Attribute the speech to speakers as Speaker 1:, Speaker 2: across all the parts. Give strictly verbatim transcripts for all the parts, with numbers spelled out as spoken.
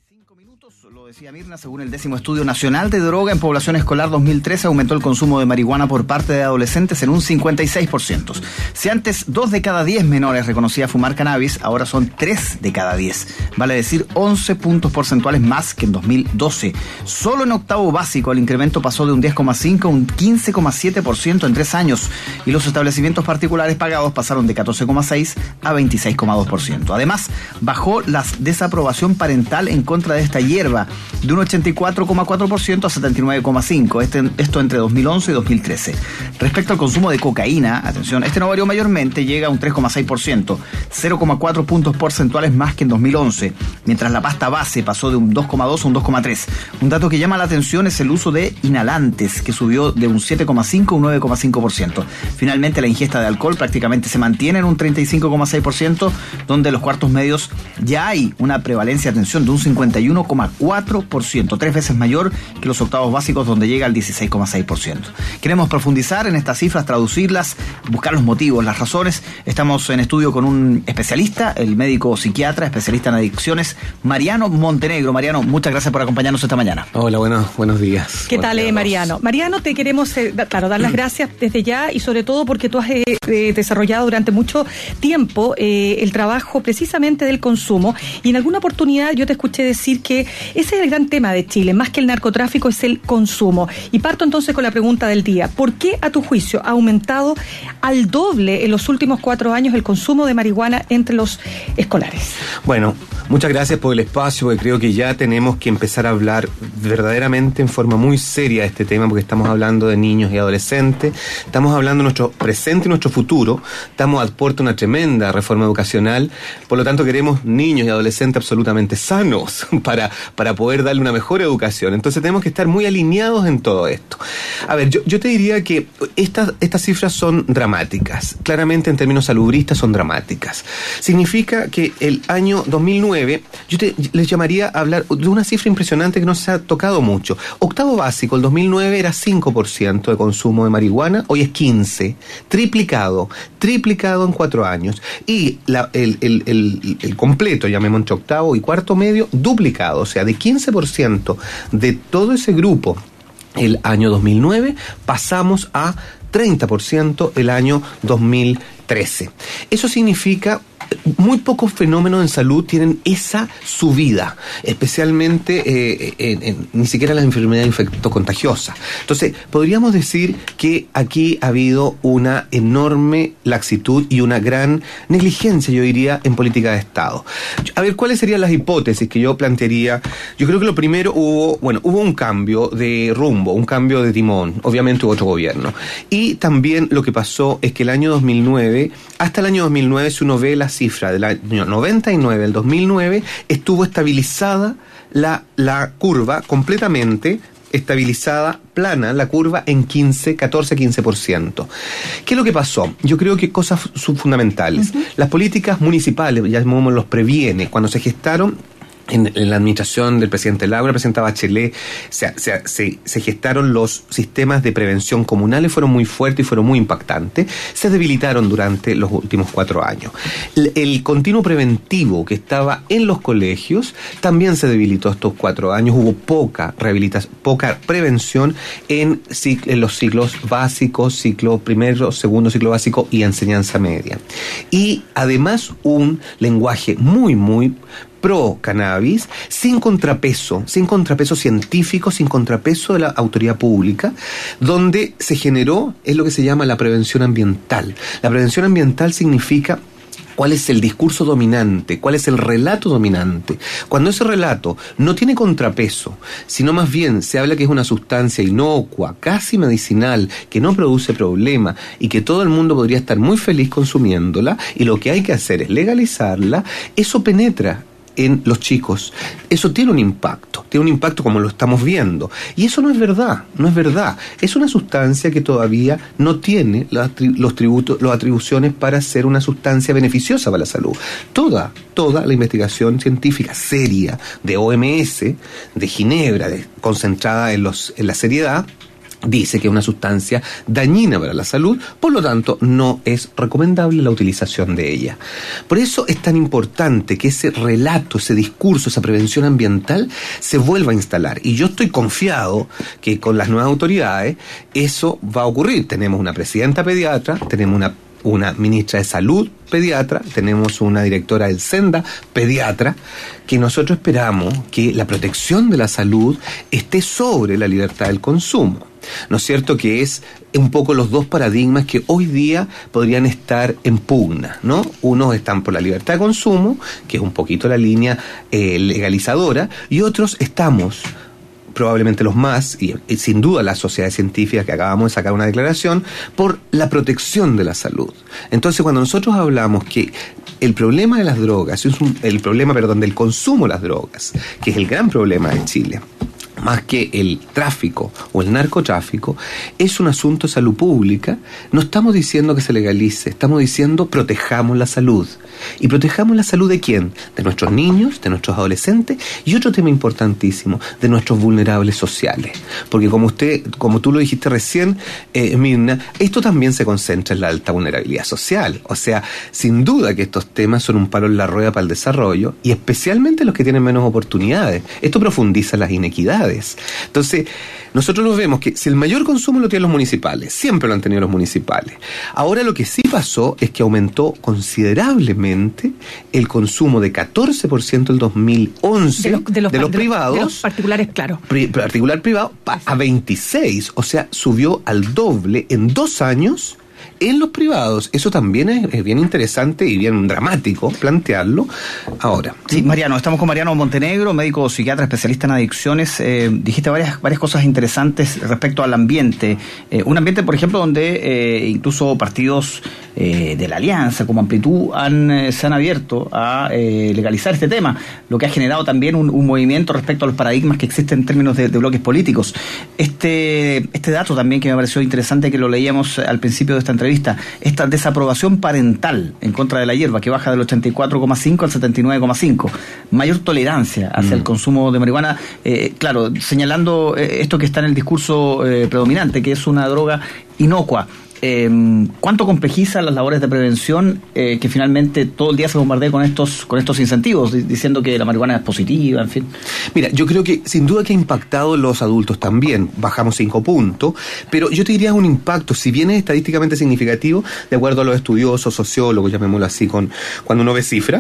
Speaker 1: Lo decía Mirna, según el décimo estudio nacional de droga en población escolar dos mil trece aumentó el consumo de marihuana por parte de adolescentes en un cincuenta y seis por ciento. Si antes dos de cada diez menores reconocía fumar cannabis, ahora son tres de cada diez. Vale decir once puntos porcentuales más que en dos mil doce. Solo en octavo básico el incremento pasó de un diez coma cinco a un quince coma siete por ciento en tres años y los establecimientos particulares pagados pasaron de catorce coma seis a veintiséis coma dos por ciento. Además, bajó la desaprobación parental en contra de esta hierba de un ochenta y cuatro coma cuatro por ciento a setenta y nueve coma cinco por ciento, este, esto entre dos mil once y dos mil trece. Respecto al consumo de cocaína, atención, este no varió mayormente, llega a un tres coma seis por ciento, cero coma cuatro puntos porcentuales más que en dos mil once, mientras la pasta base pasó de un dos coma dos a un dos coma tres. Un dato que llama la atención es el uso de inhalantes, que subió de un siete coma cinco a un nueve coma cinco por ciento. Finalmente, la ingesta de alcohol prácticamente se mantiene en un treinta y cinco coma seis por ciento, donde en los cuartos medios ya hay una prevalencia, atención, de un cincuenta y uno coma cuatro por ciento, tres veces mayor que los octavos básicos, donde llega al dieciséis coma seis por ciento. Queremos profundizar en estas cifras, traducirlas, buscar los motivos, las razones. Estamos en estudio con un especialista, el médico psiquiatra, especialista en adicciones, Mariano Montenegro. Mariano, muchas gracias por acompañarnos esta mañana.
Speaker 2: Hola, bueno, buenos días.
Speaker 3: ¿Qué tal, eh, Mariano? Mariano, te queremos, eh, claro, dar las gracias desde ya y sobre todo porque tú has eh, eh, desarrollado durante mucho tiempo eh, el trabajo precisamente del consumo, y en alguna oportunidad yo te escuché decir que ese es el gran tema de Chile, más que el narcotráfico es el consumo. Y parto entonces con la pregunta del día: ¿por qué a tu juicio ha aumentado al doble en los últimos cuatro años el consumo de marihuana entre los escolares?
Speaker 2: Bueno, muchas gracias por el espacio, porque creo que ya tenemos que empezar a hablar verdaderamente en forma muy seria de este tema, porque estamos hablando de niños y adolescentes, estamos hablando de nuestro presente y nuestro futuro, estamos a puerta de una tremenda reforma educacional, por lo tanto queremos niños y adolescentes absolutamente sanos para, para poder darle una mejor educación. Entonces tenemos que estar muy alineados en todo esto. A ver, yo, yo te diría que estas, estas cifras son dramáticas, claramente en términos salubristas son dramáticas. Significa que el año dos mil nueve, yo te, les llamaría a hablar de una cifra impresionante que no se ha tocado mucho. Octavo básico, el dos mil nueve era cinco por ciento de consumo de marihuana, hoy es quince, triplicado, triplicado en cuatro años. Y la, el, el, el, el completo, llamemos entre octavo y cuarto medio, duplicado, o sea, de quince por ciento de todo ese grupo el año dos mil nueve, pasamos a treinta por ciento el año dos mil trece. Eso significa muy pocos fenómenos en salud tienen esa subida, especialmente eh, en, en, ni siquiera las enfermedades infectocontagiosas. Entonces, podríamos decir que aquí ha habido una enorme laxitud y una gran negligencia, yo diría, en política de Estado. A ver, ¿cuáles serían las hipótesis que yo plantearía? Yo creo que lo primero hubo, bueno, hubo un cambio de rumbo, un cambio de timón, obviamente hubo otro gobierno. Y también lo que pasó es que el año dos mil nueve, hasta el año dos mil nueve, si uno ve las cifra del año noventa y nueve al dos mil nueve, estuvo estabilizada la, la curva completamente estabilizada, plana, la curva en quince, catorce, quince por ciento. ¿Qué es lo que pasó? Yo creo que cosas fundamentales. Uh-huh. Las políticas municipales, ya los previene, cuando se gestaron En, en la administración del presidente Lagos, la presidenta Bachelet, se, se, se, se gestaron los sistemas de prevención comunales, fueron muy fuertes y fueron muy impactantes, se debilitaron durante los últimos cuatro años. El, el continuo preventivo que estaba en los colegios también se debilitó estos cuatro años, hubo poca rehabilitación, poca prevención en, en los ciclos básicos, ciclo primero, segundo ciclo básico y enseñanza media. Y además un lenguaje muy, muy pro cannabis, sin contrapeso, sin contrapeso científico, sin contrapeso de la autoridad pública, donde se generó, es lo que se llama la prevención ambiental. La prevención ambiental significa cuál es el discurso dominante, cuál es el relato dominante. Cuando ese relato no tiene contrapeso, sino más bien se habla que es una sustancia inocua, casi medicinal, que no produce problema y que todo el mundo podría estar muy feliz consumiéndola, y lo que hay que hacer es legalizarla, eso penetra en los chicos. Eso tiene un impacto, tiene un impacto como lo estamos viendo. Y eso no es verdad, no es verdad. Es una sustancia que todavía no tiene los, los tributos, las atribuciones para ser una sustancia beneficiosa para la salud. Toda, toda la investigación científica seria de O M S, de Ginebra, de, concentrada en, los, en la seriedad, dice que es una sustancia dañina para la salud, por lo tanto no es recomendable la utilización de ella. Por eso es tan importante que ese relato, ese discurso, esa prevención ambiental se vuelva a instalar. Y yo estoy confiado que con las nuevas autoridades eso va a ocurrir. Tenemos una presidenta pediatra, tenemos una una ministra de Salud pediatra, tenemos una directora del Senda pediatra, que nosotros esperamos que la protección de la salud esté sobre la libertad del consumo. ¿No es cierto? Que es un poco los dos paradigmas que hoy día podrían estar en pugna, ¿no? Unos están por la libertad de consumo, que es un poquito la línea eh, legalizadora, y otros estamos, probablemente los más, y, y sin duda las sociedades científicas que acabamos de sacar una declaración, por la protección de la salud. Entonces, cuando nosotros hablamos que el problema de las drogas, es un, el problema, perdón, del consumo de las drogas, que es el gran problema de Chile, más que el tráfico o el narcotráfico, es un asunto de salud pública, no estamos diciendo que se legalice, estamos diciendo protejamos la salud. ¿Y protejamos la salud de quién? De nuestros niños, de nuestros adolescentes, y otro tema importantísimo, de nuestros vulnerables sociales. Porque como usted, como tú lo dijiste recién, eh, Mirna, esto también se concentra en la alta vulnerabilidad social. O sea, sin duda que estos temas son un palo en la rueda para el desarrollo, y especialmente los que tienen menos oportunidades. Esto profundiza las inequidades. Entonces, nosotros nos vemos que si el mayor consumo lo tienen los municipales, siempre lo han tenido los municipales. Ahora lo que sí pasó es que aumentó considerablemente el consumo de catorce por ciento en el dos mil once de los, de los, de los de privados,
Speaker 3: de los particulares, claro.
Speaker 2: Pri, particular privado, a veintiséis, o sea, subió al doble en dos años. En los privados, eso también es, es bien interesante y bien dramático plantearlo ahora.
Speaker 1: Sí, Mariano, estamos con Mariano Montenegro, médico psiquiatra, especialista en adicciones. Eh, dijiste varias varias cosas interesantes respecto al ambiente. Eh, un ambiente, por ejemplo, donde eh, incluso partidos eh, de la Alianza, como Amplitud, han, eh, se han abierto a eh, legalizar este tema, lo que ha generado también un, un movimiento respecto a los paradigmas que existen en términos de, de bloques políticos. Este, este dato también que me pareció interesante, que lo leíamos al principio de esta entrevista, esta desaprobación parental en contra de la hierba, que baja del ochenta y cuatro coma cinco al setenta y nueve coma cinco, mayor tolerancia hacia mm. el consumo de marihuana, eh, claro, señalando eh, esto que está en el discurso eh, predominante, que es una droga inocua. Eh, ¿Cuánto complejiza las labores de prevención eh, que finalmente todo el día se bombardea con estos con estos incentivos, diciendo que la marihuana es positiva, en fin?
Speaker 2: Mira, yo creo que sin duda que ha impactado en los adultos también, bajamos cinco puntos, pero yo te diría un impacto, si bien es estadísticamente significativo, de acuerdo a los estudiosos, sociólogos, llamémoslo así, con cuando uno ve cifras,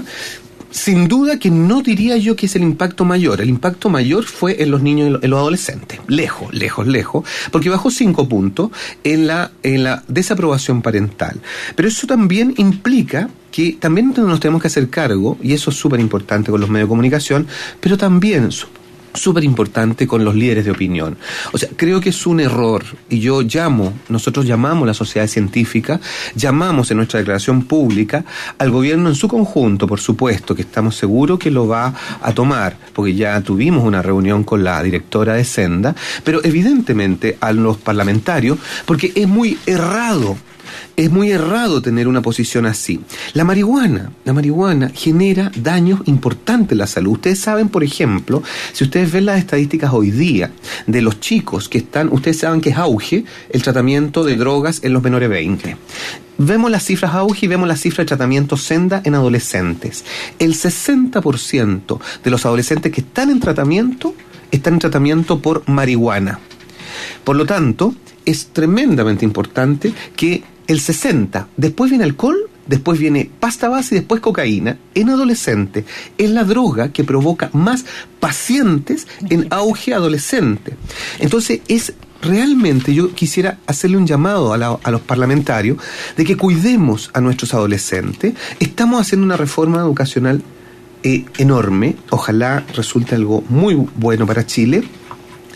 Speaker 2: sin duda que no diría yo que es el impacto mayor. El impacto mayor fue en los niños y en los adolescentes. Lejos, lejos, lejos. Porque bajó cinco puntos en la, en la desaprobación parental. Pero eso también implica que también nos tenemos que hacer cargo, y eso es súper importante con los medios de comunicación, pero también súper importante con los líderes de opinión. O sea, creo que es un error, y yo llamo, nosotros llamamos a la sociedad científica, llamamos en nuestra declaración pública al gobierno en su conjunto, por supuesto, que estamos seguros que lo va a tomar, porque ya tuvimos una reunión con la directora de Senda, pero evidentemente a los parlamentarios, porque es muy errado Es muy errado tener una posición así. La marihuana, la marihuana genera daños importantes en la salud. Ustedes saben, por ejemplo, si ustedes ven las estadísticas hoy día de los chicos que están, ustedes saben que es auge el tratamiento de drogas en los menores veinte. Vemos las cifras auge y vemos las cifras de tratamiento Senda en adolescentes. El sesenta por ciento de los adolescentes que están en tratamiento, están en tratamiento por marihuana. Por lo tanto, es tremendamente importante que el sesenta, después viene alcohol, después viene pasta base y después cocaína, en adolescente. Es la droga que provoca más pacientes en auge adolescente. Entonces, es realmente, yo quisiera hacerle un llamado a, la, a los parlamentarios de que cuidemos a nuestros adolescentes. Estamos haciendo una reforma educacional eh, enorme, ojalá resulte algo muy bueno para Chile.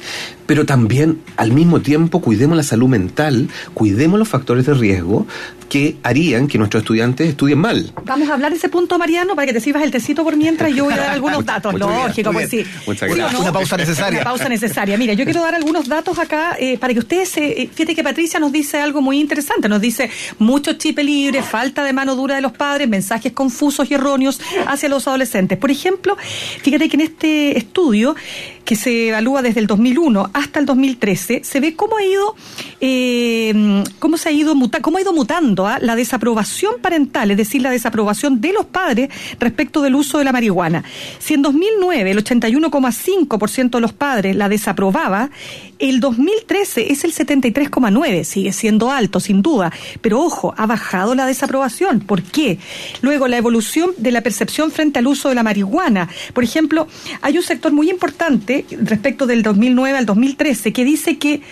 Speaker 2: Pero también, al mismo tiempo, cuidemos la salud mental, cuidemos los factores de riesgo, que harían que nuestros estudiantes estudien mal.
Speaker 3: Vamos a hablar de ese punto, Mariano, para que te sirvas el tecito por mientras yo voy a dar algunos datos. Lógico, pues sí.
Speaker 2: Muchas
Speaker 3: ¿Sí
Speaker 2: gracias.
Speaker 3: o no?
Speaker 1: Una pausa necesaria.
Speaker 3: Una pausa necesaria. Mira, yo quiero dar algunos datos acá eh, para que ustedes, eh, fíjate que Patricia nos dice algo muy interesante, nos dice mucho chip libre, falta de mano dura de los padres, mensajes confusos y erróneos hacia los adolescentes. Por ejemplo, fíjate que en este estudio, que se evalúa desde el dos mil uno hasta el dos mil trece, se ve cómo ha ido eh, cómo se ha ido muta, cómo ha ido mutando ¿eh? la desaprobación parental, es decir, la desaprobación de los padres respecto del uso de la marihuana. Si en dos mil nueve el ochenta y uno coma cinco por ciento de los padres la desaprobaba, el dos mil trece es el setenta y tres coma nueve por ciento, sigue siendo alto sin duda, pero ojo, ha bajado la desaprobación. ¿Por qué? Luego, la evolución de la percepción frente al uso de la marihuana. Por ejemplo, hay un sector muy importante respecto del dos mil nueve al dos mil trece que dice que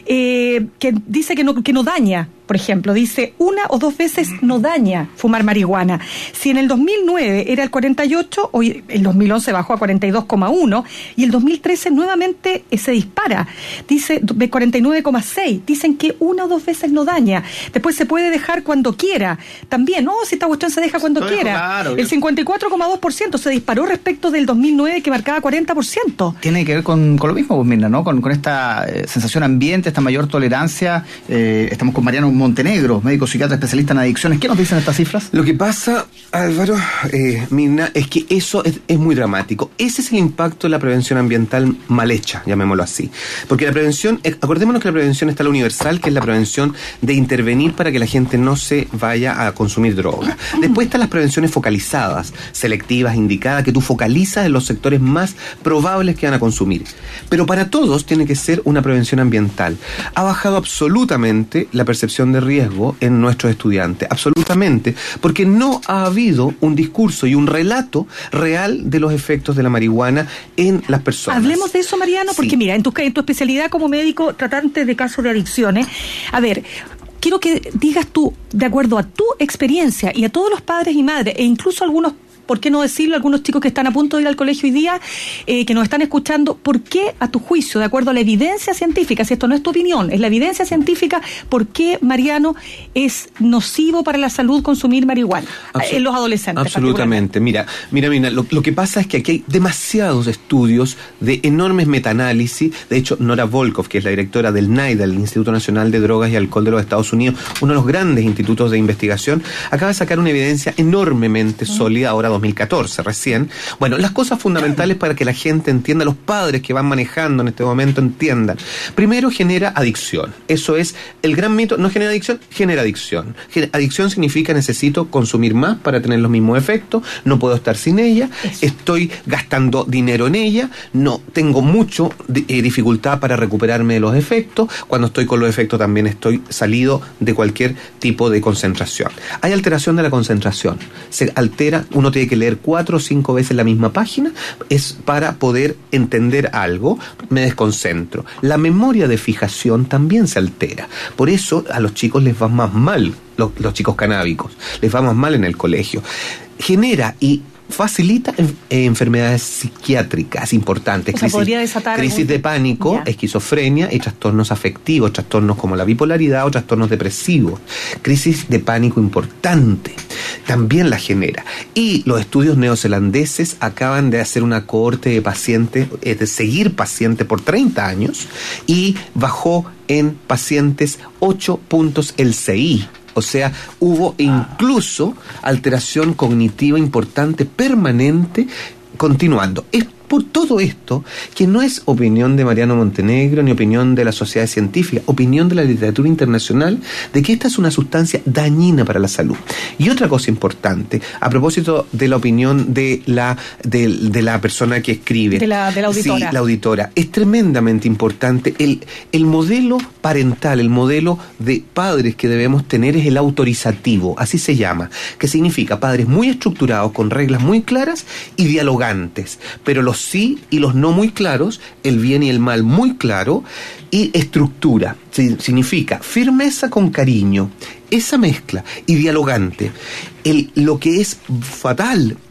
Speaker 3: eh, que dice que no que no daña. Por ejemplo, dice una o dos veces no daña fumar marihuana. Si en el dos mil nueve era el cuarenta y ocho, hoy el dos mil once bajó a cuarenta y dos coma uno y el dos mil trece nuevamente se dispara. Dice cuarenta y nueve coma seis. Dicen que una o dos veces no daña. Después se puede dejar cuando quiera. También, no, si esta cuestión se deja cuando
Speaker 1: Estoy
Speaker 3: quiera.
Speaker 1: Claro,
Speaker 3: el cincuenta y cuatro coma dos por ciento se disparó respecto del dos mil nueve que marcaba cuarenta por ciento.
Speaker 1: Tiene que ver con, con lo mismo, pues, Mirna, ¿no? Con, con esta eh, sensación ambiente, esta mayor tolerancia. Eh, estamos con Mariano Montenegro, médico psiquiatra especialista en adicciones. ¿Qué nos dicen estas cifras?
Speaker 2: Lo que pasa, Álvaro, eh, Mirna, es que eso es, es muy dramático. Ese es el impacto de la prevención ambiental mal hecha, llamémoslo así. Porque la prevención, eh, acordémonos que la prevención está la universal, que es la prevención de intervenir para que la gente no se vaya a consumir droga. Después están las prevenciones focalizadas, selectivas, indicadas, que tú focalizas en los sectores más probables que van a consumir. Pero para todos tiene que ser una prevención ambiental. Ha bajado absolutamente la percepción de riesgo en nuestros estudiantes, absolutamente, porque no ha habido un discurso y un relato real de los efectos de la marihuana en las personas.
Speaker 3: Hablemos de eso, Mariano, porque sí. Mira, en tu, en tu especialidad como médico tratante de casos de adicciones, a ver, quiero que digas tú, de acuerdo a tu experiencia y a todos los padres y madres, e incluso algunos, ¿por qué no decirlo? Algunos chicos que están a punto de ir al colegio hoy día, eh, que nos están escuchando, ¿por qué, a tu juicio, de acuerdo a la evidencia científica, si esto no es tu opinión, es la evidencia científica, por qué, Mariano, es nocivo para la salud consumir marihuana Absol- en los adolescentes?
Speaker 2: Absolutamente. Mira, mira, mira, lo, lo que pasa es que aquí hay demasiados estudios de enormes metaanálisis. De hecho, Nora Volkow, que es la directora del NIDA, el Instituto Nacional de Drogas y Alcohol de los Estados Unidos, uno de los grandes institutos de investigación, acaba de sacar una evidencia enormemente uh-huh. sólida, ahora dos mil catorce recién. Bueno, las cosas fundamentales para que la gente entienda, los padres que van manejando en este momento entiendan. Primero, genera adicción. Eso es el gran mito. No genera adicción, genera adicción. Adicción significa necesito consumir más para tener los mismos efectos, no puedo estar sin ella, Eso. estoy gastando dinero en ella, no tengo mucho eh, dificultad para recuperarme de los efectos. Cuando estoy con los efectos también estoy salido de cualquier tipo de concentración. Hay alteración de la concentración. Se altera, uno tiene que leer cuatro o cinco veces la misma página, es para poder entender algo, me desconcentro. La memoria de fijación también se altera. Por eso a los chicos les va más mal, los, los chicos canábicos, les va más mal en el colegio. Genera y facilita en, eh, enfermedades psiquiátricas importantes,
Speaker 3: o sea,
Speaker 2: crisis,
Speaker 3: podría desatar
Speaker 2: crisis
Speaker 3: algún...
Speaker 2: de pánico, yeah. esquizofrenia y trastornos afectivos, trastornos como la bipolaridad o trastornos depresivos. Crisis de pánico importante también la genera. Y los estudios neozelandeses acaban de hacer una cohorte de pacientes, eh, de seguir pacientes por treinta años, y bajó en pacientes ocho puntos el C I. O sea, hubo incluso alteración cognitiva importante, permanente, continuando. Es por todo esto, que no es opinión de Mariano Montenegro ni opinión de la sociedad científica, opinión de la literatura internacional, de que esta es una sustancia dañina para la salud. Y otra cosa importante, a propósito de la opinión de la de, de la persona que escribe,
Speaker 3: de la, de la auditora.
Speaker 2: Sí, la auditora, es tremendamente importante el, el modelo parental, el modelo de padres que debemos tener es el autorizativo, así se llama, que significa padres muy estructurados, con reglas muy claras y dialogantes, pero los sí y los no muy claros, el bien y el mal muy claro, y estructura, significa firmeza con cariño, esa mezcla, y dialogante. El, lo que es fatal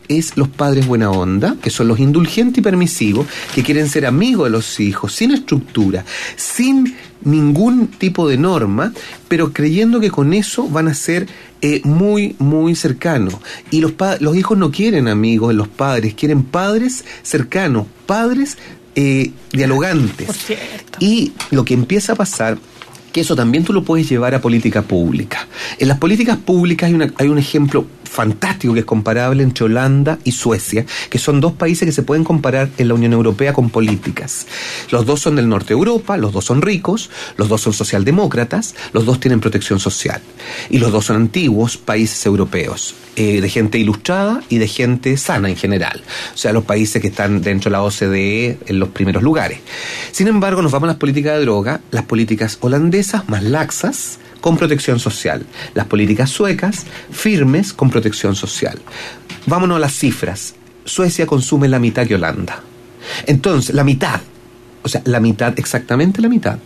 Speaker 2: es los padres buena onda, que son los indulgentes y permisivos, que quieren ser amigos de los hijos, sin estructura, sin ningún tipo de norma, pero creyendo que con eso van a ser eh, muy, muy cercanos. Y los, pa- los hijos no quieren amigos de los padres, quieren padres cercanos, padres eh, dialogantes.
Speaker 3: Por cierto.
Speaker 2: Y lo que empieza a pasar, que eso también tú lo puedes llevar a política pública. En las políticas públicas hay, una, hay un ejemplo fantástico que es comparable entre Holanda y Suecia, que son dos países que se pueden comparar en la Unión Europea con políticas. Los dos son del norte de Europa, los dos son ricos, los dos son socialdemócratas, los dos tienen protección social. Y los dos son antiguos países europeos, eh, de gente ilustrada y de gente sana en general. O sea, los países que están dentro de la O C D E en los primeros lugares. Sin embargo, nos vamos a las políticas de droga, las políticas holandesas más laxas, con protección social. Las políticas suecas, firmes, con protección social. Vámonos a las cifras. Suecia consume la mitad que Holanda. Entonces, la mitad. O sea, la mitad, exactamente la mitad.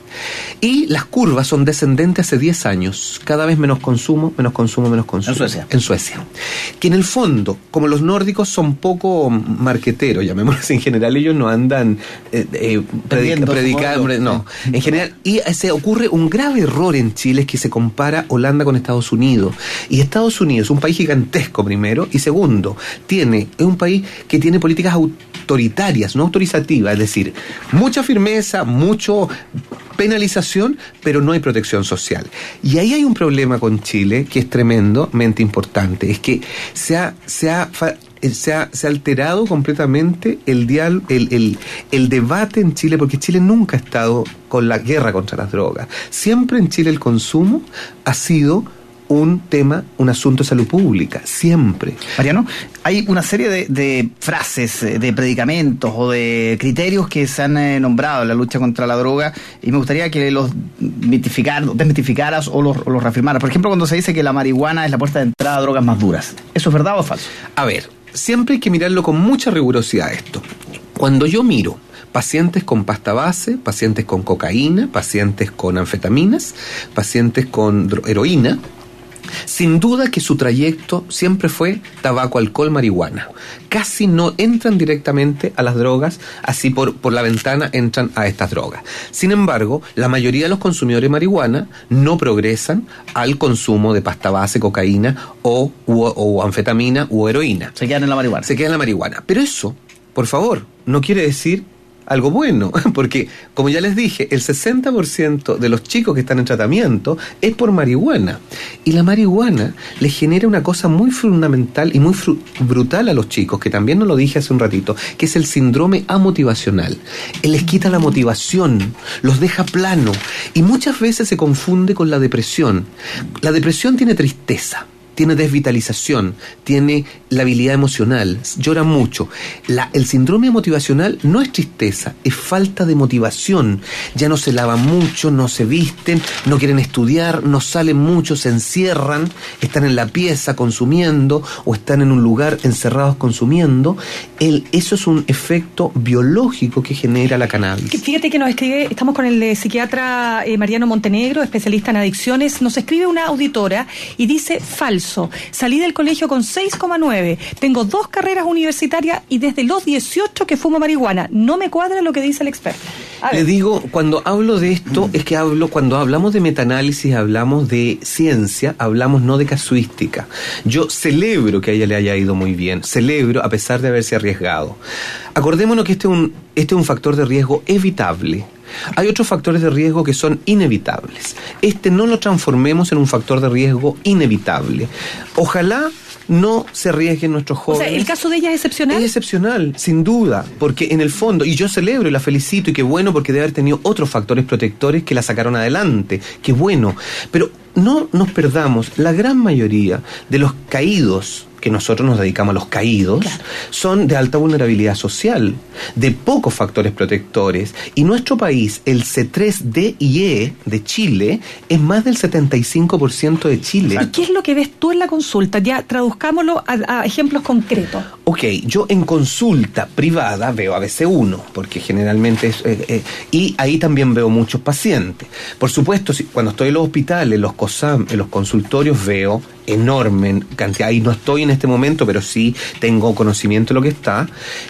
Speaker 2: Y las curvas son descendentes hace diez años. Cada vez menos consumo, menos consumo, menos consumo.
Speaker 1: En Suecia.
Speaker 2: En Suecia. Que en el fondo, como los nórdicos son poco marqueteros, llamémoslo así, en general ellos no andan eh, eh, predica, predicando, no. En general, y se ocurre un grave error en Chile, es que se compara Holanda con Estados Unidos. Y Estados Unidos es un país gigantesco, primero, y segundo, tiene, es un país que tiene políticas autoritarias, no autorizativas, es decir, mucha firmeza, mucho penalización, pero no hay protección social. Y ahí hay un problema con Chile que es tremendamente importante, es que se ha, se ha, se ha, se ha alterado completamente el, dial, el, el, el debate en Chile, porque Chile nunca ha estado con la guerra contra las drogas. Siempre en Chile el consumo ha sido un tema, un asunto de salud pública, siempre.
Speaker 1: Mariano, hay una serie de, de frases, de predicamentos o de criterios que se han eh, nombrado en la lucha contra la droga, y me gustaría que los mitificar, desmitificaras o los, o los reafirmaras. Por ejemplo, cuando se dice que la marihuana es la puerta de entrada a drogas más duras. ¿Eso es verdad o es falso?
Speaker 2: A ver, siempre hay que mirarlo con mucha rigurosidad esto. Cuando yo miro pacientes con pasta base, pacientes con cocaína, pacientes con anfetaminas, pacientes con dro- heroína, sin duda que su trayecto siempre fue tabaco, alcohol, marihuana. Casi no entran directamente a las drogas, así por, por la ventana entran a estas drogas. Sin embargo, la mayoría de los consumidores de marihuana no progresan al consumo de pasta base, cocaína o, o, o anfetamina u heroína.
Speaker 1: Se quedan en la marihuana.
Speaker 2: Se quedan en la marihuana. Pero eso, por favor, no quiere decir algo bueno, porque, como ya les dije, el sesenta por ciento de los chicos que están en tratamiento es por marihuana. Y la marihuana les genera una cosa muy fundamental y muy fru- brutal a los chicos, que también nos lo dije hace un ratito, que es el síndrome amotivacional. Él les quita la motivación, los deja plano, y muchas veces se confunde con la depresión. La depresión tiene tristeza, tiene desvitalización, tiene labilidad emocional, llora mucho. La, el síndrome motivacional no es tristeza, es falta de motivación. Ya no se lavan mucho, no se visten, no quieren estudiar, no salen mucho, se encierran, están en la pieza consumiendo o están en un lugar encerrados consumiendo. El, eso es un efecto biológico que genera la cannabis.
Speaker 3: Fíjate que nos escribe, estamos con el eh, psiquiatra eh, Mariano Montenegro, especialista en adicciones. Nos escribe una auditora y dice: falso. Salí del colegio con seis coma nueve. Tengo dos carreras universitarias y desde los dieciocho que fumo marihuana. No me cuadra lo que dice el experto.
Speaker 2: Le digo, cuando hablo de esto, es que hablo, cuando hablamos de metaanálisis, hablamos de ciencia, hablamos no de casuística. Yo celebro que a ella le haya ido muy bien, celebro a pesar de haberse arriesgado. Acordémonos que este es un, este es un factor de riesgo evitable. Hay otros factores de riesgo que son inevitables. Este no lo transformemos en un factor de riesgo inevitable. Ojalá no se arriesguen nuestros jóvenes.
Speaker 3: O sea, ¿el caso de ella es excepcional?
Speaker 2: Es excepcional, sin duda, porque en el fondo, y yo celebro y la felicito, y qué bueno, porque debe haber tenido otros factores protectores que la sacaron adelante, qué bueno, pero no nos perdamos, la gran mayoría de los caídos, que nosotros nos dedicamos a los caídos, claro, son de alta vulnerabilidad social, de pocos factores protectores, y nuestro país, el C tres D y E de Chile, es más del setenta y cinco por ciento de Chile.
Speaker 3: ¿Y qué es lo que ves tú en la consulta? Ya traduzcámoslo a, a ejemplos concretos.
Speaker 2: Ok, yo en consulta privada veo A B C uno, porque generalmente es, eh, eh, y ahí también veo muchos pacientes. Por supuesto, si, cuando estoy en los hospitales, en los COSAM, en los consultorios, veo enorme cantidad, y no estoy en este momento, pero sí tengo conocimiento de lo que está,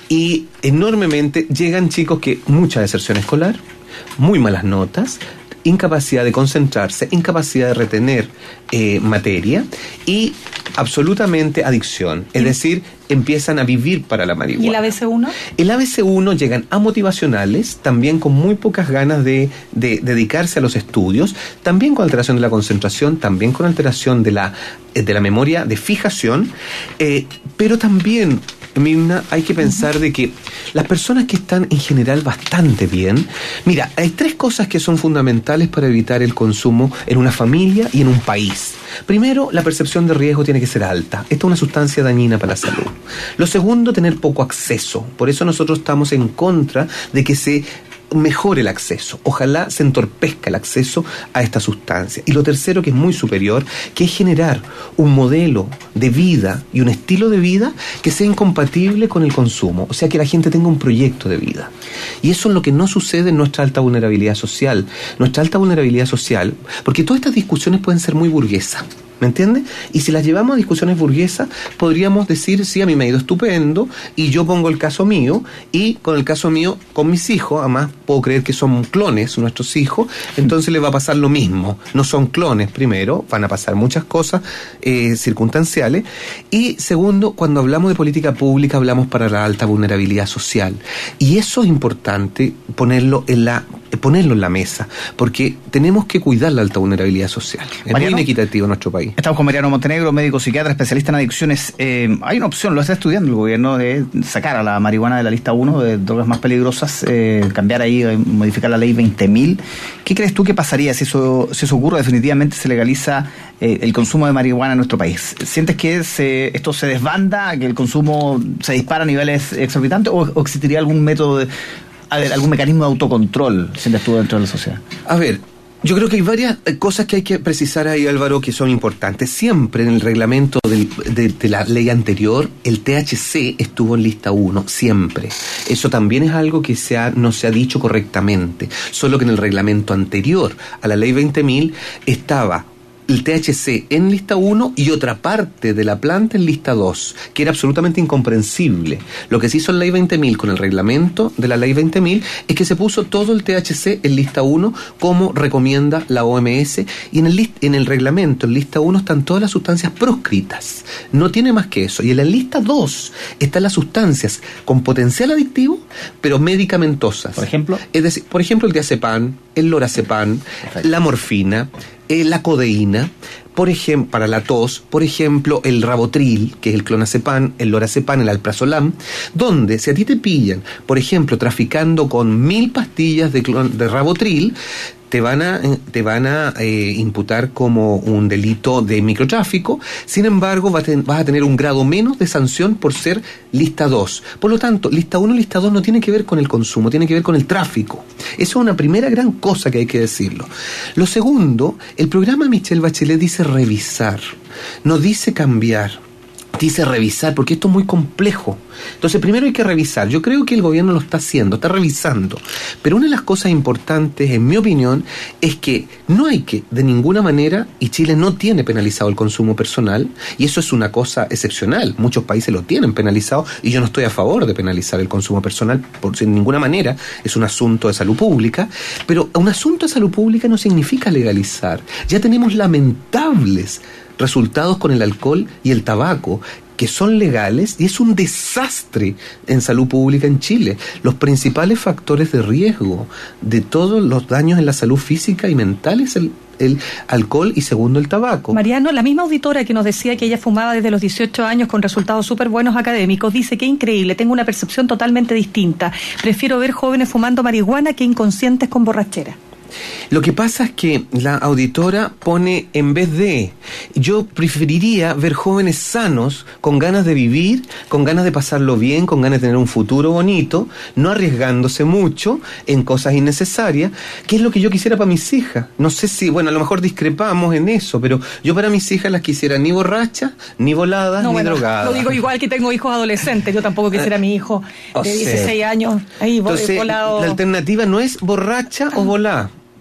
Speaker 2: y enormemente llegan chicos que mucha deserción escolar, muy malas notas, incapacidad de concentrarse, incapacidad de retener eh, materia y absolutamente adicción. Es decir, empiezan a vivir para la marihuana.
Speaker 3: ¿Y el A B C uno?
Speaker 2: El A B C uno llegan amotivacionales, también con muy pocas ganas de, de, de dedicarse a los estudios, también con alteración de la concentración, también con alteración de la, de la memoria de fijación, eh, pero también, Mirna, hay que pensar de que las personas que están en general bastante bien, mira, hay tres cosas que son fundamentales para evitar el consumo en una familia y en un país. Primero, la percepción de riesgo tiene que ser alta. Esta es una sustancia dañina para la salud. Lo segundo, tener poco acceso. Por eso nosotros estamos en contra de que se mejore el acceso. Ojalá se entorpezca el acceso a esta sustancia. Y lo tercero, que es muy superior, que es generar un modelo de vida y un estilo de vida que sea incompatible con el consumo. O sea, que la gente tenga un proyecto de vida. Y eso es lo que no sucede en nuestra alta vulnerabilidad social. Nuestra alta vulnerabilidad social, porque todas estas discusiones pueden ser muy burguesas. ¿Me entiendes? Y si las llevamos a discusiones burguesas, podríamos decir, sí, a mí me ha ido estupendo, y yo pongo el caso mío, y con el caso mío, con mis hijos, además puedo creer que son clones nuestros hijos, entonces les va a pasar lo mismo. No son clones, primero, van a pasar muchas cosas eh, circunstanciales, y segundo, cuando hablamos de política pública, hablamos para la alta vulnerabilidad social. Y eso es importante ponerlo en la ponerlo en la mesa, porque tenemos que cuidar la alta vulnerabilidad social. Es Mariano, muy inequitativo en nuestro país.
Speaker 1: Estamos con Mariano Montenegro, médico psiquiatra, especialista en adicciones. Eh, hay una opción, lo está estudiando el gobierno, de sacar a la marihuana de la lista uno de drogas más peligrosas, eh, cambiar ahí, eh, modificar la ley veinte mil. ¿Qué crees tú que pasaría si eso, si eso ocurre? Definitivamente se legaliza eh, el consumo de marihuana en nuestro país. ¿Sientes que se, esto se desbanda, que el consumo se dispara a niveles exorbitantes, o, o existiría algún método de... A ver, algún mecanismo de autocontrol, sientes tú, dentro de la sociedad?
Speaker 2: A ver, yo creo que hay varias cosas que hay que precisar ahí, Álvaro, que son importantes. Siempre en el reglamento del, de, de la ley anterior, el T H C estuvo en lista uno, siempre. Eso también es algo que se ha, no se ha dicho correctamente. Solo que en el reglamento anterior a la ley veinte mil estaba el T H C en lista uno y otra parte de la planta en lista dos, que era absolutamente incomprensible. Lo que se hizo en la ley veinte mil con el reglamento de la ley veinte mil es que se puso todo el T H C en lista uno como recomienda la O M S, y en el, list, en el reglamento en lista uno están todas las sustancias proscritas. No tiene más que eso. Y en la lista dos están las sustancias con potencial adictivo, pero medicamentosas.
Speaker 1: Por ejemplo,
Speaker 2: es decir, por ejemplo el diazepam, el lorazepam, perfecto, la morfina, Eh, la codeína, por ejemplo, para la tos, por ejemplo, el Rabotril, que es el clonazepam, el lorazepam, el alprazolam, donde si a ti te pillan, por ejemplo, traficando con mil pastillas de, clon, de Rabotril, te van a, te van a eh, imputar como un delito de microtráfico. Sin embargo, vas a, ten, vas a tener un grado menos de sanción por ser lista dos. Por lo tanto, lista uno y lista dos no tiene que ver con el consumo, tiene que ver con el tráfico. Eso es una primera gran cosa que hay que decirlo. Lo segundo, el programa Michelle Bachelet dice revisar, no dice cambiar. Dice revisar, porque esto es muy complejo. Entonces, primero hay que revisar. Yo creo que el gobierno lo está haciendo, está revisando. Pero una de las cosas importantes, en mi opinión, es que no hay que, de ninguna manera, y Chile no tiene penalizado el consumo personal, y eso es una cosa excepcional. Muchos países lo tienen penalizado, y yo no estoy a favor de penalizar el consumo personal, por de ninguna manera. Es un asunto de salud pública, pero un asunto de salud pública no significa legalizar. Ya tenemos lamentables resultados con el alcohol y el tabaco, que son legales, y es un desastre en salud pública en Chile. Los principales factores de riesgo de todos los daños en la salud física y mental es el, el alcohol y segundo el tabaco.
Speaker 3: Mariano, la misma auditora que nos decía que ella fumaba desde los dieciocho años con resultados súper buenos académicos, dice que increíble, tengo una percepción totalmente distinta. Prefiero ver jóvenes fumando marihuana que inconscientes con borrachera.
Speaker 2: Lo que pasa es que la auditora pone en vez de, yo preferiría ver jóvenes sanos, con ganas de vivir, con ganas de pasarlo bien, con ganas de tener un futuro bonito, no arriesgándose mucho en cosas innecesarias, que es lo que yo quisiera para mis hijas. No sé si, bueno, a lo mejor discrepamos en eso, pero yo para mis hijas las quisiera ni borrachas, ni voladas,
Speaker 3: no,
Speaker 2: ni
Speaker 3: bueno,
Speaker 2: drogadas.
Speaker 3: Lo digo igual que tengo hijos adolescentes, yo tampoco quisiera a mi hijo de dieciséis años ahí
Speaker 2: Entonces,
Speaker 3: volado.
Speaker 2: La alternativa no es borracha o volada.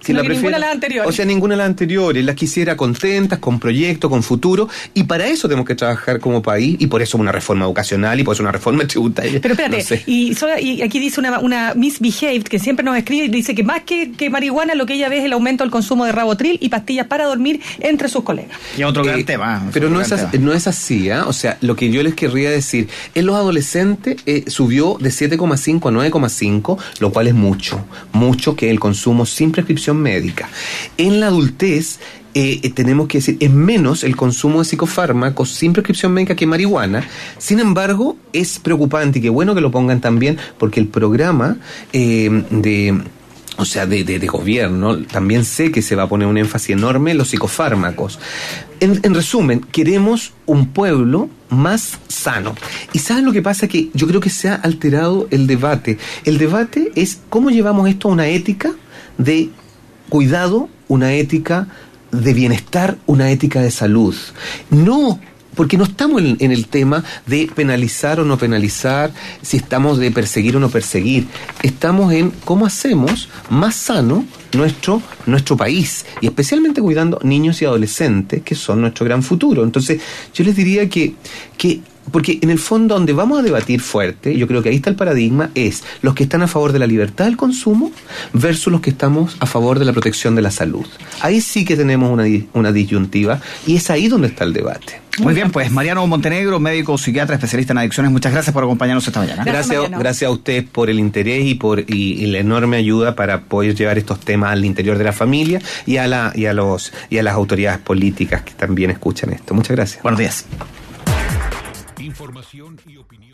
Speaker 2: Si
Speaker 3: Sino
Speaker 2: la
Speaker 3: que
Speaker 2: prefiero,
Speaker 3: ninguna de las anteriores.
Speaker 2: O sea, ninguna de las anteriores. Las quisiera contentas, con proyectos, con futuro. Y para eso tenemos que trabajar como país. Y por eso una reforma educacional y por eso una reforma tributaria.
Speaker 3: Pero espérate,
Speaker 2: no sé.
Speaker 3: y, solo, y aquí dice una, una Miss Behaved que siempre nos escribe y dice que más que, que marihuana lo que ella ve es el aumento del consumo de Rabotril y pastillas para dormir entre sus colegas.
Speaker 1: Y otro gran
Speaker 2: Eh,
Speaker 1: tema.
Speaker 2: Pero no es,
Speaker 1: gran
Speaker 2: as-
Speaker 1: tema.
Speaker 2: no es así, ¿ah? O sea, lo que yo les querría decir, en los adolescentes eh, subió de siete coma cinco a nueve coma cinco, lo cual es mucho, mucho que el consumo sin prescripción médica. En la adultez, eh, eh, tenemos que decir, es menos el consumo de psicofármacos sin prescripción médica que marihuana. Sin embargo, es preocupante y qué bueno que lo pongan también, porque el programa eh, de... O sea, de, de, de gobierno, también sé que se va a poner un énfasis enorme en los psicofármacos. En, en resumen, queremos un pueblo más sano. ¿Y saben lo que pasa? Que yo creo que se ha alterado el debate. El debate es cómo llevamos esto a una ética de cuidado, una ética de bienestar, una ética de salud. No... Porque no estamos en, en el tema de penalizar o no penalizar, si estamos de perseguir o no perseguir. Estamos en cómo hacemos más sano nuestro, nuestro país, y especialmente cuidando niños y adolescentes, que son nuestro gran futuro. Entonces, yo les diría que, que porque en el fondo donde vamos a debatir fuerte, yo creo que ahí está el paradigma, es los que están a favor de la libertad del consumo versus los que estamos a favor de la protección de la salud. Ahí sí que tenemos una, una disyuntiva, y es ahí donde está el debate.
Speaker 1: Muy bien, pues Mariano Montenegro, médico psiquiatra, especialista en adicciones, muchas gracias por acompañarnos esta mañana.
Speaker 3: Gracias,
Speaker 2: Gracias,
Speaker 3: Mariano.
Speaker 2: gracias a ustedes por el interés y por y, y la enorme ayuda para poder llevar estos temas al interior de la familia y a la y a los y a las autoridades políticas que también escuchan esto. Muchas gracias.
Speaker 1: Buenos días.
Speaker 4: Información y opinión.